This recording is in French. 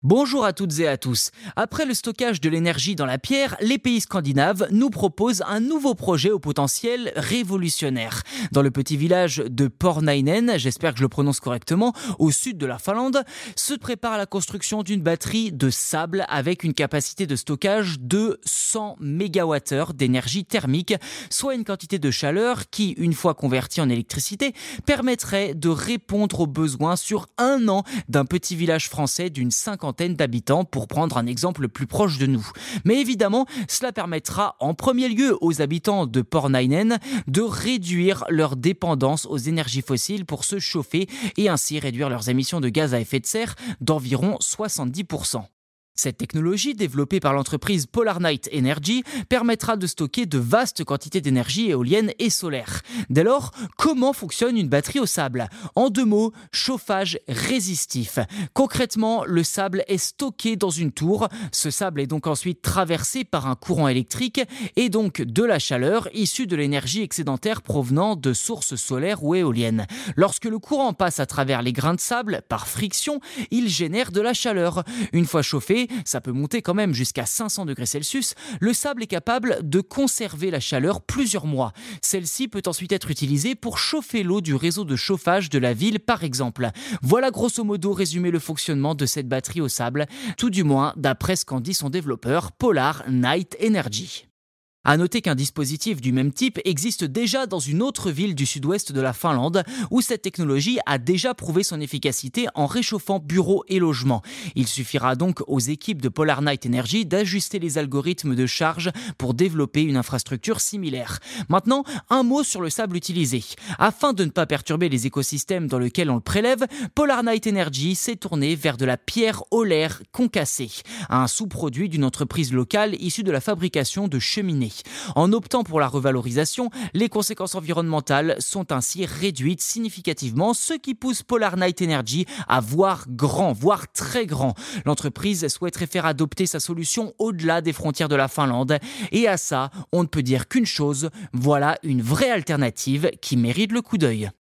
Bonjour à toutes et à tous. Après le stockage de l'énergie dans la pierre, les pays scandinaves nous proposent un nouveau projet au potentiel révolutionnaire. Dans le petit village de Pornainen, j'espère que je le prononce correctement, au sud de la Finlande, se prépare la construction d'une batterie de sable avec une capacité de stockage de 100 MWh d'énergie thermique, soit une quantité de chaleur qui, une fois convertie en électricité, permettrait de répondre aux besoins sur un an d'un petit village français d'une cinquantaine d'habitants, pour prendre un exemple plus proche de nous. Mais évidemment, cela permettra en premier lieu aux habitants de Pornainen de réduire leur dépendance aux énergies fossiles pour se chauffer et ainsi réduire leurs émissions de gaz à effet de serre d'environ 70%. Cette technologie, développée par l'entreprise Polar Night Energy, permettra de stocker de vastes quantités d'énergie éolienne et solaire. Dès lors, comment fonctionne une batterie au sable ? En deux mots, chauffage résistif. Concrètement, le sable est stocké dans une tour. Ce sable est donc ensuite traversé par un courant électrique et donc de la chaleur issue de l'énergie excédentaire provenant de sources solaires ou éoliennes. Lorsque le courant passe à travers les grains de sable, par friction, il génère de la chaleur. Une fois chauffé, ça peut monter quand même jusqu'à 500 degrés Celsius, le sable est capable de conserver la chaleur plusieurs mois. Celle-ci peut ensuite être utilisée pour chauffer l'eau du réseau de chauffage de la ville par exemple. Voilà grosso modo résumé le fonctionnement de cette batterie au sable, tout du moins d'après ce qu'en dit son développeur Polar Night Energy. À noter qu'un dispositif du même type existe déjà dans une autre ville du sud-ouest de la Finlande où cette technologie a déjà prouvé son efficacité en réchauffant bureaux et logements. Il suffira donc aux équipes de Polar Night Energy d'ajuster les algorithmes de charge pour développer une infrastructure similaire. Maintenant, un mot sur le sable utilisé. Afin de ne pas perturber les écosystèmes dans lesquels on le prélève, Polar Night Energy s'est tourné vers de la pierre olaire concassée, un sous-produit d'une entreprise locale issue de la fabrication de cheminées. En optant pour la revalorisation, les conséquences environnementales sont ainsi réduites significativement, ce qui pousse Polar Night Energy à voir grand, voire très grand. L'entreprise souhaiterait faire adopter sa solution au-delà des frontières de la Finlande. Et à ça, on ne peut dire qu'une chose, voilà une vraie alternative qui mérite le coup d'œil.